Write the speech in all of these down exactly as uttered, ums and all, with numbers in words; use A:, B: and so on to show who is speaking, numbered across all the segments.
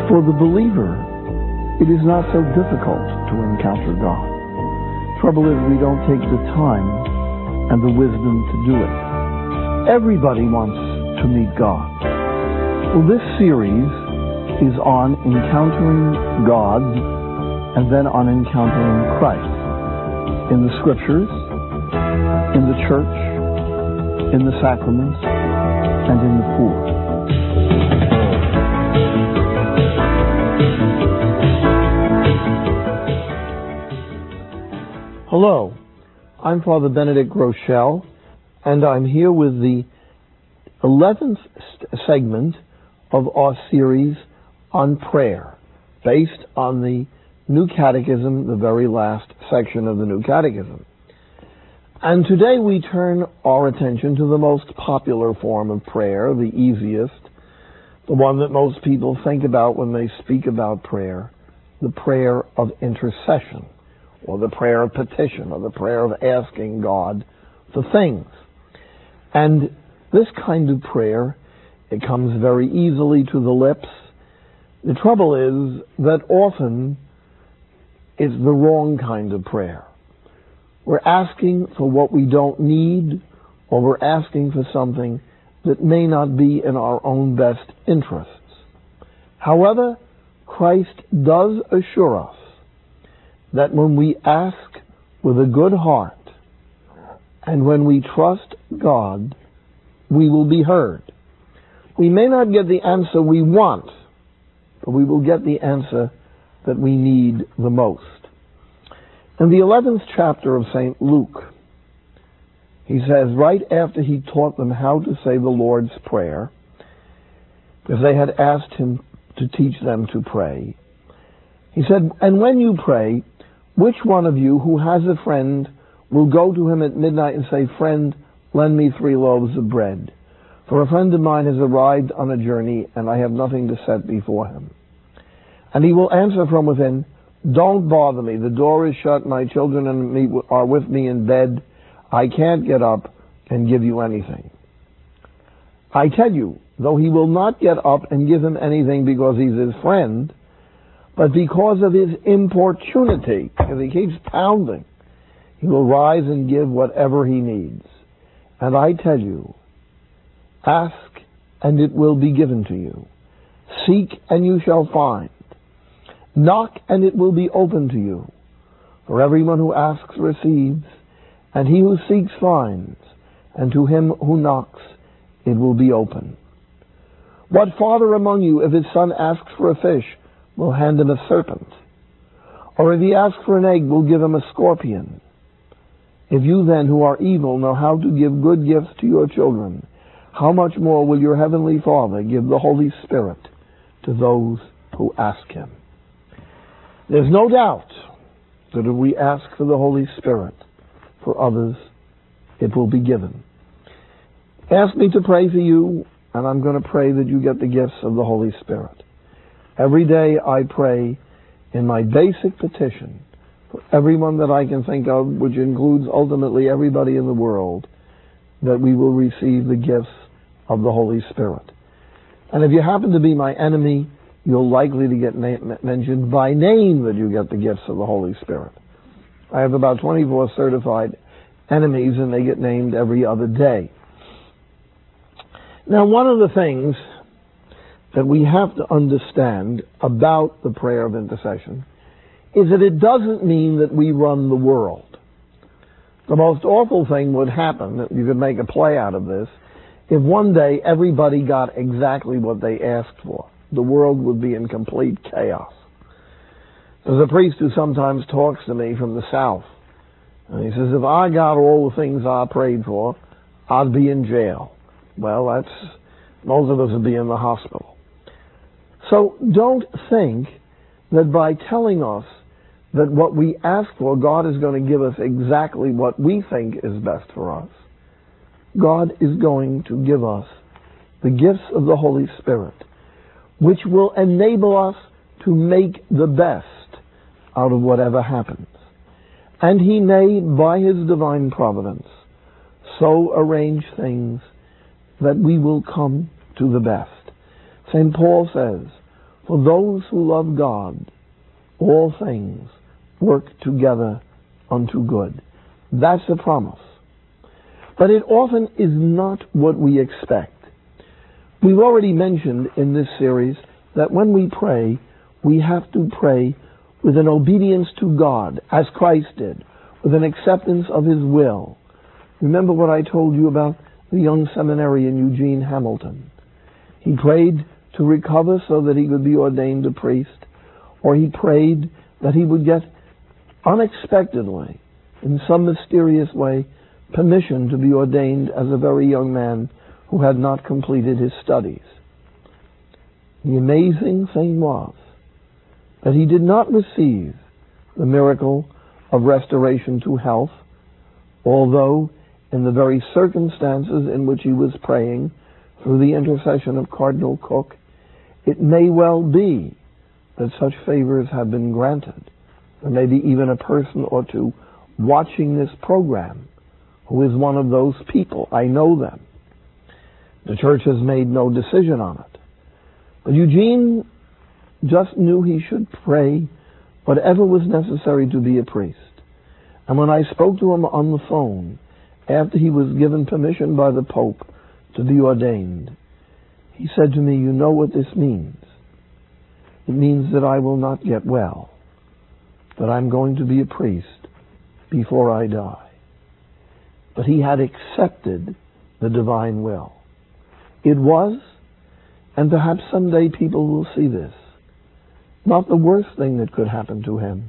A: For the believer, it is not so difficult to encounter God. Trouble is we don't take the time and the wisdom to do it. Everybody wants to meet God. Well, this series is on encountering God and then on encountering Christ in the Scriptures, in the church, in the sacraments, and in the poor. Hello, I'm Father Benedict Groeschel, and I'm here with the eleventh st- segment of our series on prayer, based on the New Catechism, the very last section of the New Catechism. And today we turn our attention to the most popular form of prayer, the easiest, the one that most people think about when they speak about prayer, the prayer of intercession, or the prayer of petition, or the prayer of asking God for things. And this kind of prayer, it comes very easily to the lips. The trouble is that often it's the wrong kind of prayer. We're asking for what we don't need, or we're asking for something that may not be in our own best interests. However, Christ does assure us that when we ask with a good heart and when we trust God, we will be heard. We may not get the answer we want, but we will get the answer that we need the most. In the eleventh chapter of Saint Luke, he says, right after he taught them how to say the Lord's Prayer, because they had asked him to teach them to pray, he said, and when you pray, which one of you who has a friend will go to him at midnight and say, friend, lend me three loaves of bread, for a friend of mine has arrived on a journey and I have nothing to set before him. And he will answer from within, don't bother me, the door is shut, my children and me are with me in bed, I can't get up and give you anything. I tell you, though he will not get up and give him anything because he's his friend, but because of his importunity, because he keeps pounding, he will rise and give whatever he needs. And I tell you, ask and it will be given to you. Seek and you shall find. Knock and it will be open to you. For everyone who asks receives, and he who seeks finds, and to him who knocks it will be open. What father among you, if his son asks for a fish, will hand him a serpent? Or if he asks for an egg, will give him a scorpion? If you then, who are evil, know how to give good gifts to your children, how much more will your heavenly Father give the Holy Spirit to those who ask him? There's no doubt that if we ask for the Holy Spirit for others, it will be given. Ask me to pray for you, and I'm going to pray that you get the gifts of the Holy Spirit. Every day I pray in my basic petition for everyone that I can think of, which includes ultimately everybody in the world, that we will receive the gifts of the Holy Spirit. And if you happen to be my enemy, you're likely to get na- mentioned by name that you get the gifts of the Holy Spirit. I have about twenty-four certified enemies, and they get named every other day. Now, one of the things that we have to understand about the prayer of intercession is that it doesn't mean that we run the world. The most awful thing would happen, you could make a play out of this, if one day everybody got exactly what they asked for. The world would be in complete chaos. There's a priest who sometimes talks to me from the South, and he says, if I got all the things I prayed for, I'd be in jail. Well, that's, most of us would be in the hospital. So don't think that by telling us that what we ask for, God is going to give us exactly what we think is best for us. God is going to give us the gifts of the Holy Spirit, which will enable us to make the best out of whatever happens. And he may, by his divine providence, so arrange things that we will come to the best. Saint Paul says, For those who love God, all things work together unto good. That's the promise. But it often is not what we expect. We've already mentioned in this series that when we pray, we have to pray with an obedience to God, as Christ did, with an acceptance of His will. Remember what I told you about the young seminarian Eugene Hamilton. He prayed to recover so that he could be ordained a priest, or he prayed that he would get unexpectedly, in some mysterious way, permission to be ordained as a very young man who had not completed his studies. The amazing thing was that he did not receive the miracle of restoration to health, although in the very circumstances in which he was praying, through the intercession of Cardinal Cook, it may well be that such favors have been granted. There may be even a person or two watching this program who is one of those people. I know them. The church has made no decision on it. But Eugene just knew he should pray whatever was necessary to be a priest. And when I spoke to him on the phone, after he was given permission by the Pope to be ordained, he said to me, "You know what this means? It means that I will not get well, that I'm going to be a priest before I die." But he had accepted the divine will. It was, and perhaps someday people will see this, not the worst thing that could happen to him,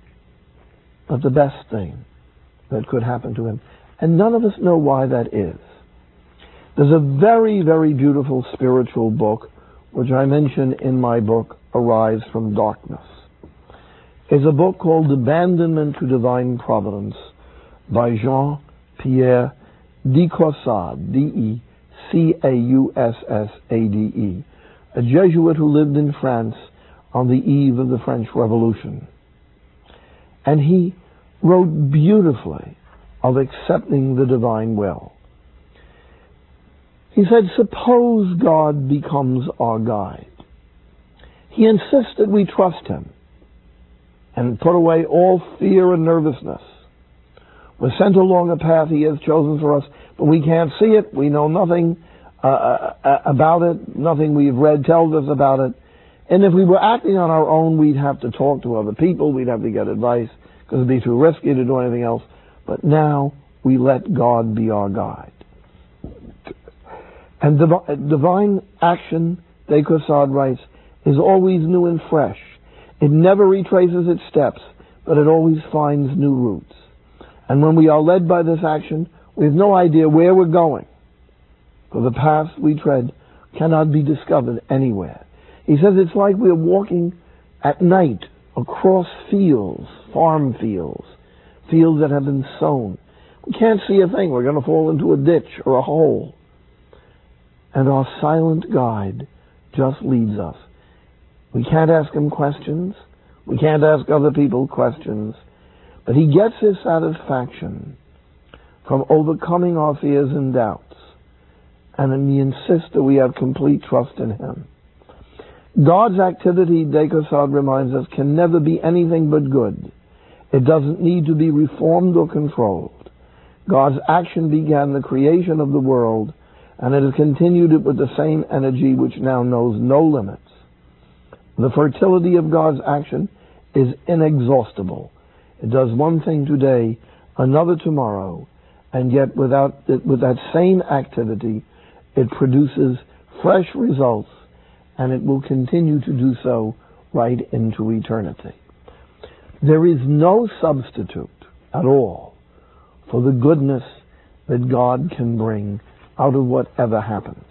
A: but the best thing that could happen to him. And none of us know why that is. There's a very, very beautiful spiritual book, which I mention in my book, Arise from Darkness. It's a book called Abandonment to Divine Providence by Jean-Pierre de Caussade, D E C A U S S A D E, a Jesuit who lived in France on the eve of the French Revolution. And he wrote beautifully of accepting the divine will. He said, suppose God becomes our guide. He insists that we trust Him and put away all fear and nervousness. We're sent along a path He has chosen for us, but we can't see it. We know nothing uh, uh, about it. Nothing we've read tells us about it. And if we were acting on our own, we'd have to talk to other people. We'd have to get advice because it'd be too risky to do anything else. But now we let God be our guide. And div- divine action, de Caussade writes, is always new and fresh. It never retraces its steps, but it always finds new routes. And when we are led by this action, we have no idea where we're going, for the paths we tread cannot be discovered anywhere. He says it's like we're walking at night across fields, farm fields, fields that have been sown. We can't see a thing. We're going to fall into a ditch or a hole. And our silent guide just leads us. We can't ask him questions. We can't ask other people questions. But he gets his satisfaction from overcoming our fears and doubts. And he insists that we have complete trust in him. God's activity, de Caussade reminds us, can never be anything but good. It doesn't need to be reformed or controlled. God's action began the creation of the world, and it has continued it with the same energy which now knows no limits. The fertility of God's action is inexhaustible. It does one thing today, another tomorrow, and yet without it, with that same activity, it produces fresh results, and it will continue to do so right into eternity. There is no substitute at all for the goodness that God can bring out of whatever happens.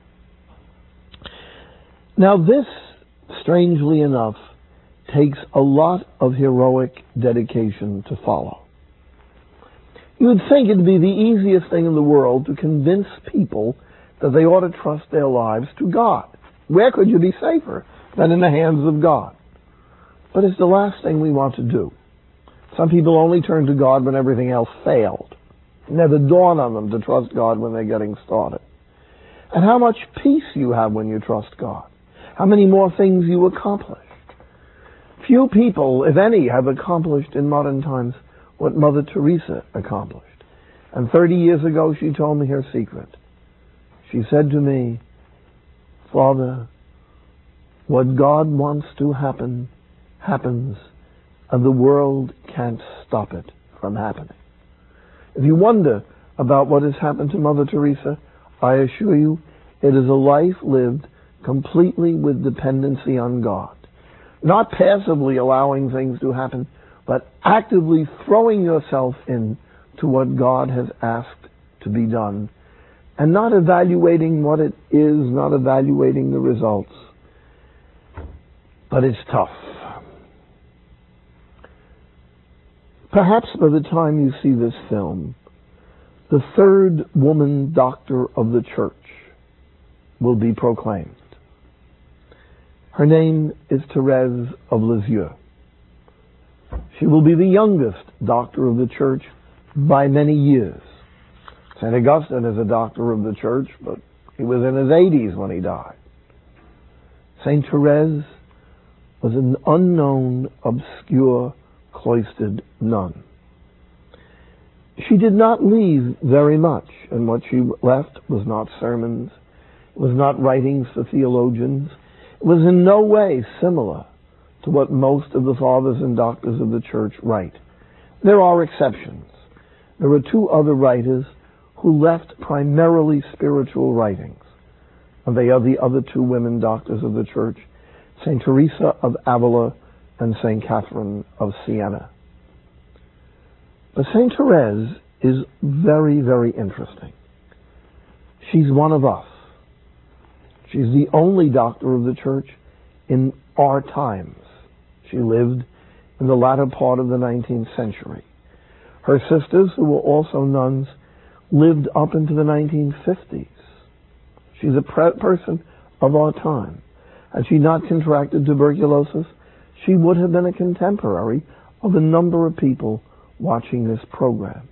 A: Now this, strangely enough, takes a lot of heroic dedication to follow. You would think it would be the easiest thing in the world to convince people that they ought to trust their lives to God. Where could you be safer than in the hands of God? But it's the last thing we want to do. Some people only turn to God when everything else failed. It never dawned on them to trust God when they're getting started. And how much peace you have when you trust God. how many more things you accomplished. Few people, if any, have accomplished in modern times what Mother Teresa accomplished. And thirty years ago she told me her secret. She said to me, Father, what God wants to happen, happens, and the world can't stop it from happening. If you wonder about what has happened to Mother Teresa, I assure you it is a life lived completely with dependency on God. Not passively allowing things to happen, but actively throwing yourself in to what God has asked to be done, and not evaluating what it is, not evaluating the results. But it's tough. Perhaps by the time you see this film, the third woman doctor of the church will be proclaimed. Her name is Therese of Lisieux. She will be the youngest doctor of the church by many years. Saint Augustine is a doctor of the church, but he was in his eighties when he died. Saint Therese was an unknown, obscure, cloistered nun. She did not leave very much, and what she left was not sermons, it was not writings for theologians, it was in no way similar to what most of the fathers and doctors of the church write. There are exceptions. There are two other writers who left primarily spiritual writings, and they are the other two women doctors of the church, Saint Teresa of Avila and Saint Catherine of Siena. But Saint Therese is very, very interesting. She's one of us. She's the only doctor of the church in our times. She lived in the latter part of the nineteenth century. Her sisters, who were also nuns, lived up into the nineteen fifties. She's a pre- person of our time. Had she not contracted tuberculosis, she would have been a contemporary of a number of people watching this program.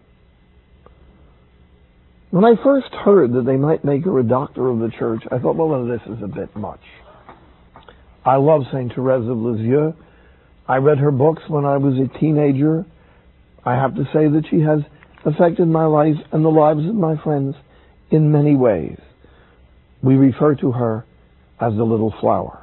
A: When I first heard that they might make her a doctor of the church, I thought, well, this is a bit much. I love Saint Therese of Lisieux. I read her books when I was a teenager. I have to say that she has affected my life and the lives of my friends in many ways. We refer to her as the little flower.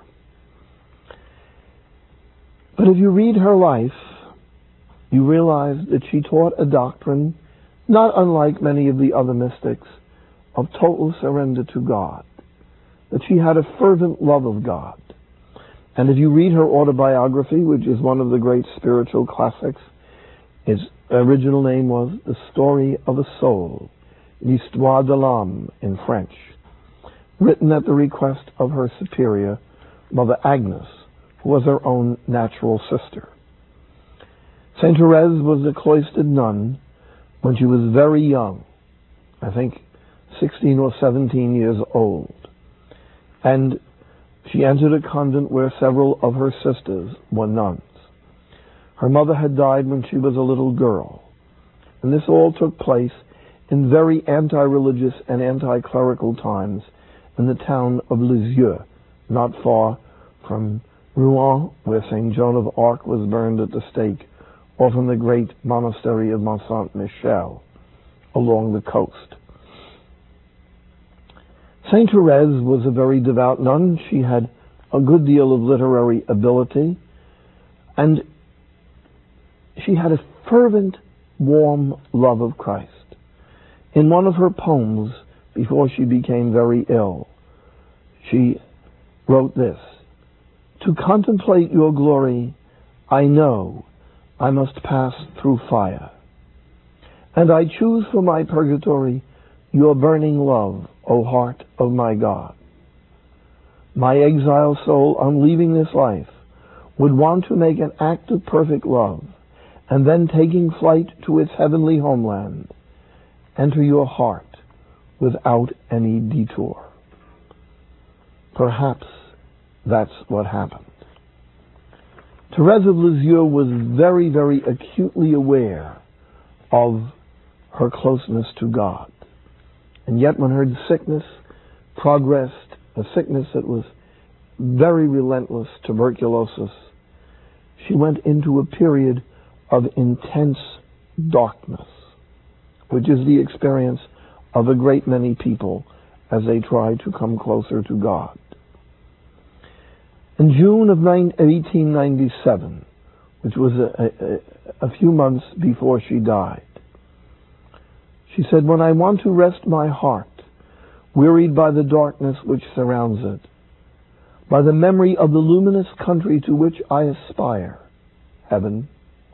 A: But if you read her life, you realize that she taught a doctrine not unlike many of the other mystics of total surrender to God, that she had a fervent love of God. And if you read her autobiography, which is one of the great spiritual classics, its original name was The Story of a Soul, L'Histoire de l'Âme in French, written at the request of her superior, Mother Agnes, who was her own natural sister. Saint Therese was a cloistered nun when she was very young, I think sixteen or seventeen years old. And she entered a convent where several of her sisters were nuns. Her mother had died when she was a little girl. And this all took place in very anti-religious and anti-clerical times in the town of Lisieux, not far from Rouen, where Saint Joan of Arc was burned at the stake, or from the great monastery of Mont Saint-Michel along the coast. Saint Therese was a very devout nun. She had a good deal of literary ability, and she had a fervent, warm love of Christ. In one of her poems, before she became very ill, she wrote this: "To contemplate your glory, I know I must pass through fire. And I choose for my purgatory your burning love, O heart of my God. My exiled soul, on leaving this life, would want to make an act of perfect love, and then taking flight to its heavenly homeland, enter your heart without any detour." Perhaps that's what happened. Therese of Lisieux was very, very acutely aware of her closeness to God. And yet when her sickness progressed, a sickness that was very relentless tuberculosis, she went into a period of intense darkness, which is the experience of a great many people as they try to come closer to God. In June of eighteen ninety-seven, which was a, a, a few months before she died, she said, "When I want to rest my heart, wearied by the darkness which surrounds it, by the memory of the luminous country to which I aspire, heaven,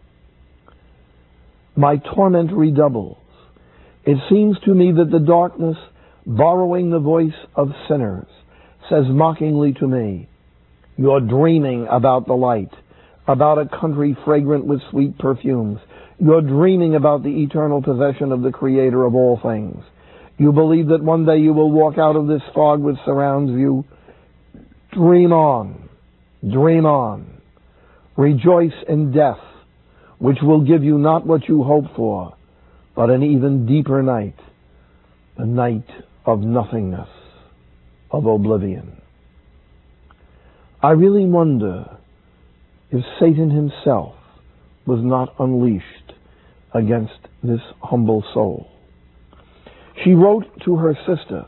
A: my torment redoubles. It seems to me that the darkness, borrowing the voice of sinners, says mockingly to me, 'You're dreaming about the light, about a country fragrant with sweet perfumes. You're dreaming about the eternal possession of the Creator of all things. You believe that one day you will walk out of this fog which surrounds you. Dream on, dream on. Rejoice in death, which will give you not what you hope for, but an even deeper night, the night of nothingness, of oblivion.'" I really wonder if Satan himself was not unleashed against this humble soul. She wrote to her sister,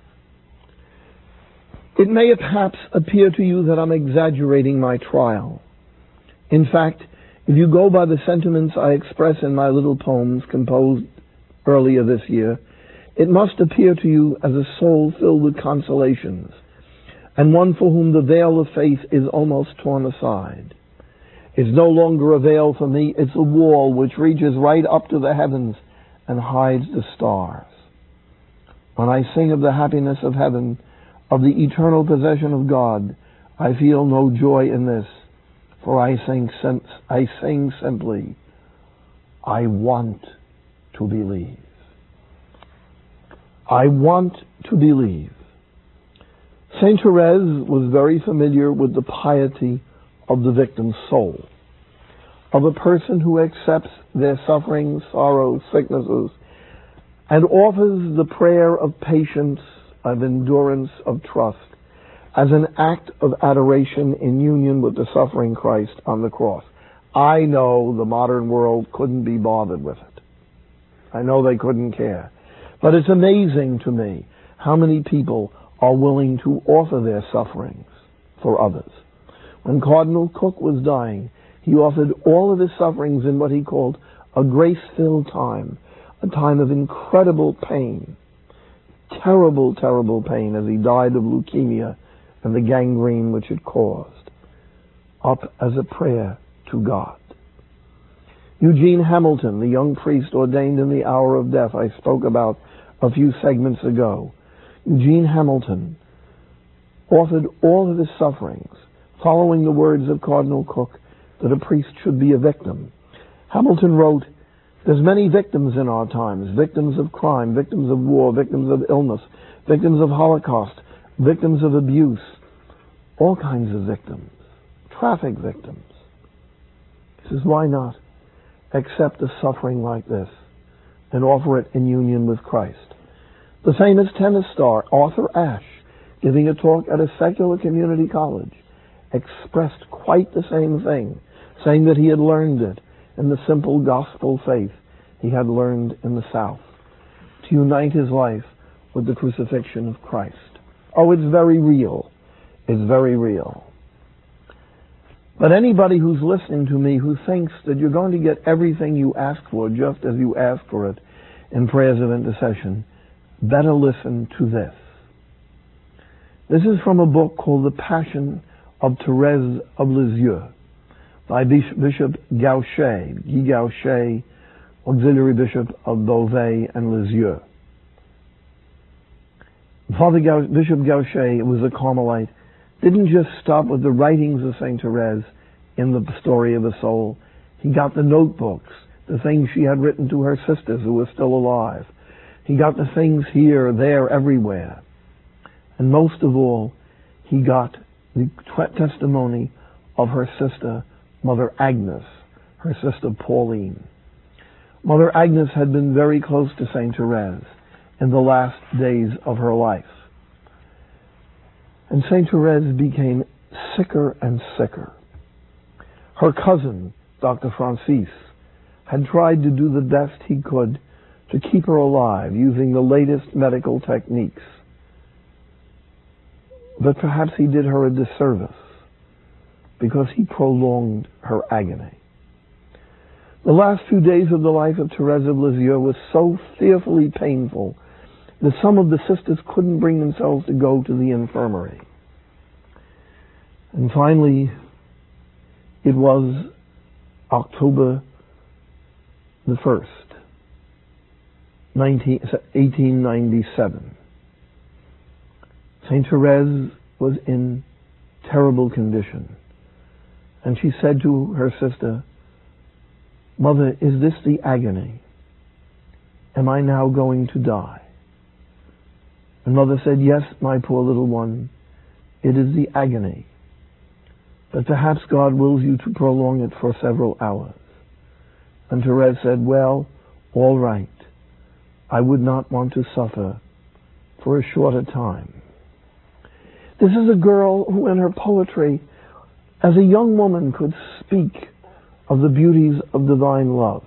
A: "It may perhaps appear to you that I'm exaggerating my trial. In fact, if you go by the sentiments I express in my little poems composed earlier this year, it must appear to you as a soul filled with consolations, and one for whom the veil of faith is almost torn aside. It's no longer a veil for me, it's a wall which reaches right up to the heavens and hides the stars. When I sing of the happiness of heaven, of the eternal possession of God, I feel no joy in this, for I sing, I sing simply, I want to believe. I want to believe." Saint Therese was very familiar with the piety of the victim's soul, of a person who accepts their sufferings, sorrows, sicknesses, and offers the prayer of patience, of endurance, of trust, as an act of adoration in union with the suffering Christ on the cross. I know the modern world couldn't be bothered with it. I know they couldn't care. But it's amazing to me how many people are willing to offer their sufferings for others. When Cardinal Cook was dying, he offered all of his sufferings in what he called a grace-filled time, a time of incredible pain, terrible, terrible pain, as he died of leukemia and the gangrene which it caused, up as a prayer to God. Eugene Hamilton, the young priest ordained in the hour of death I spoke about a few segments ago, Eugene Hamilton offered all of his sufferings, following the words of Cardinal Cook that a priest should be a victim. Hamilton wrote, "There's many victims in our times, victims of crime, victims of war, victims of illness, victims of Holocaust, victims of abuse, all kinds of victims, traffic victims." He says, why not accept a suffering like this and offer it in union with Christ? The famous tennis star Arthur Ashe, giving a talk at a secular community college, expressed quite the same thing, saying that he had learned it in the simple gospel faith he had learned in the South, to unite his life with the crucifixion of Christ. Oh, it's very real. It's very real. But anybody who's listening to me who thinks that you're going to get everything you ask for just as you ask for it in prayers of intercession, better listen to this. This is from a book called The Passion of Thérèse of Lisieux by Bishop Gaucher, Guy Gaucher, Auxiliary Bishop of Beauvais and Lisieux. Father Gau- Bishop Gaucher was a Carmelite, didn't just stop with the writings of Saint Therese in the story of the soul. He got the notebooks, the things she had written to her sisters who were still alive. He got the things here, there, everywhere. And most of all, he got the testimony of her sister, Mother Agnes, her sister Pauline. Mother Agnes had been very close to Saint Therese in the last days of her life. And Saint Therese became sicker and sicker. Her cousin, Doctor Francis, had tried to do the best he could to keep her alive using the latest medical techniques. But perhaps he did her a disservice because he prolonged her agony. The last few days of the life of Therese of Lisieux was so fearfully painful that some of the sisters couldn't bring themselves to go to the infirmary. And finally, it was October the first, eighteen ninety-seven. Saint Therese was in terrible condition, and she said to her sister, "Mother, is this the agony? Am I now going to die?" And Mother said, "Yes, my poor little one, it is the agony. But perhaps God wills you to prolong it for several hours." And Therese said, "Well, all right. I would not want to suffer for a shorter time." This is a girl who in her poetry, as a young woman, could speak of the beauties of divine love.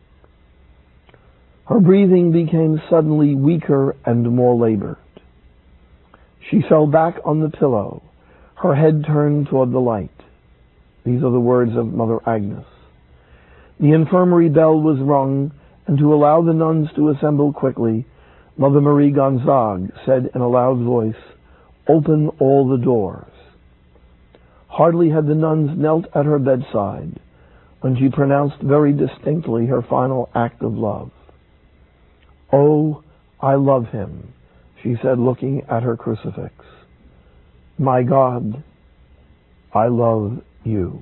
A: Her breathing became suddenly weaker and more labored. She fell back on the pillow, her head turned toward the light. These are the words of Mother Agnes. The infirmary bell was rung, and to allow the nuns to assemble quickly, Mother Marie Gonzague said in a loud voice, "Open all the doors." Hardly had the nuns knelt at her bedside when she pronounced very distinctly her final act of love. "Oh, I love him," she said, looking at her crucifix. "My God, I love you."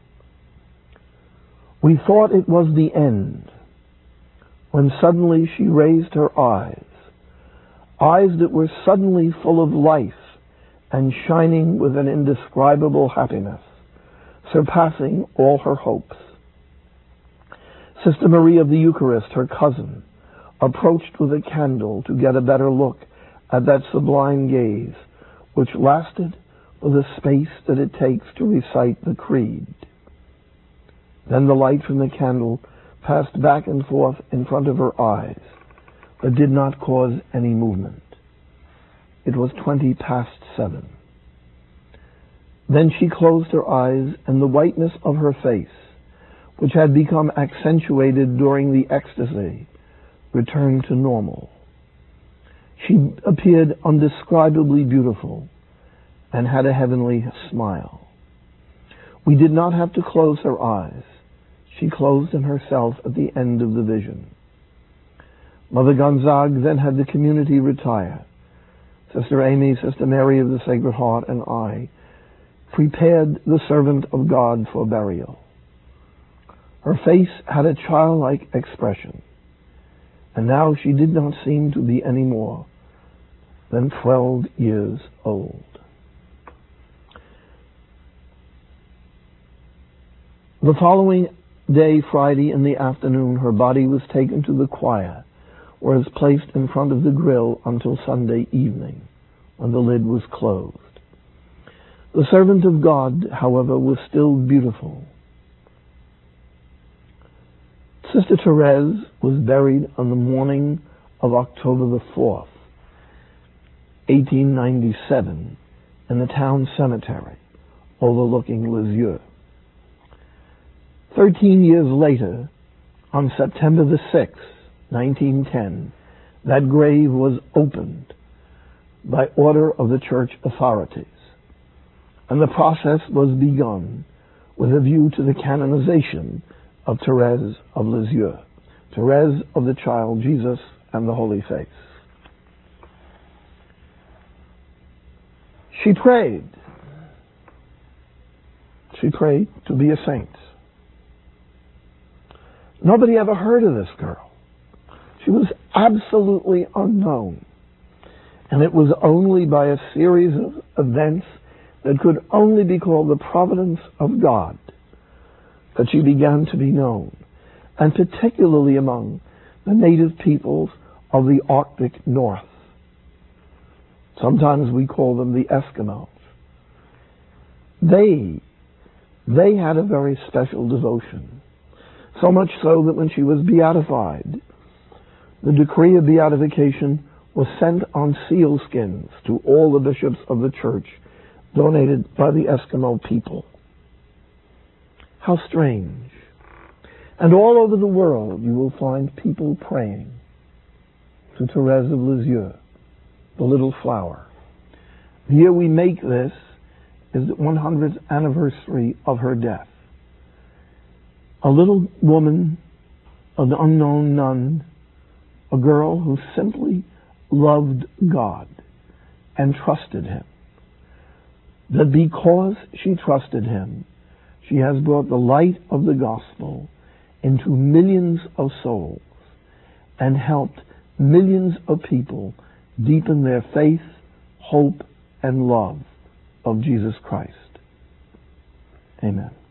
A: We thought it was the end, when suddenly she raised her eyes, eyes that were suddenly full of life and shining with an indescribable happiness, surpassing all her hopes. Sister Marie of the Eucharist, her cousin, approached with a candle to get a better look at that sublime gaze, which lasted for the space that it takes to recite the Creed. Then the light from the candle passed back and forth in front of her eyes, but did not cause any movement. It was twenty past seven. Then she closed her eyes, and the whiteness of her face, which had become accentuated during the ecstasy, returned to normal. She appeared undescribably beautiful and had a heavenly smile. We did not have to close her eyes. She closed them herself at the end of the vision. Mother Gonzague then had the community retire. Sister Amy, Sister Mary of the Sacred Heart, and I prepared the servant of God for burial. Her face had a childlike expression, and now she did not seem to be any more than twelve years old. The following day, Friday, in the afternoon, her body was taken to the choir, where it was placed in front of the grill until Sunday evening, when the lid was closed. The servant of God, however, was still beautiful. Sister Therese was buried on the morning of October the fourth, eighteen ninety-seven, in the town cemetery overlooking Lisieux. Thirteen years later, on September the sixth, nineteen ten, that grave was opened by order of the church authorities, and the process was begun with a view to the canonization of Therese of Lisieux, Therese of the Child Jesus and the Holy Face. She prayed. She prayed to be a saint. Nobody ever heard of this girl. She was absolutely unknown. And it was only by a series of events that could only be called the providence of God that she began to be known, and particularly among the native peoples of the Arctic North. Sometimes we call them the Eskimos. They, they had a very special devotion. So much so that when she was beatified, the decree of beatification was sent on sealskins to all the bishops of the church, donated by the Eskimo people. How strange. And all over the world you will find people praying to Therese of Lisieux, the little flower. The year we make this is the one hundredth anniversary of her death. A little woman, an unknown nun, a girl who simply loved God and trusted Him. That because she trusted Him, she has brought the light of the gospel into millions of souls and helped millions of people deepen their faith, hope, and love of Jesus Christ. Amen.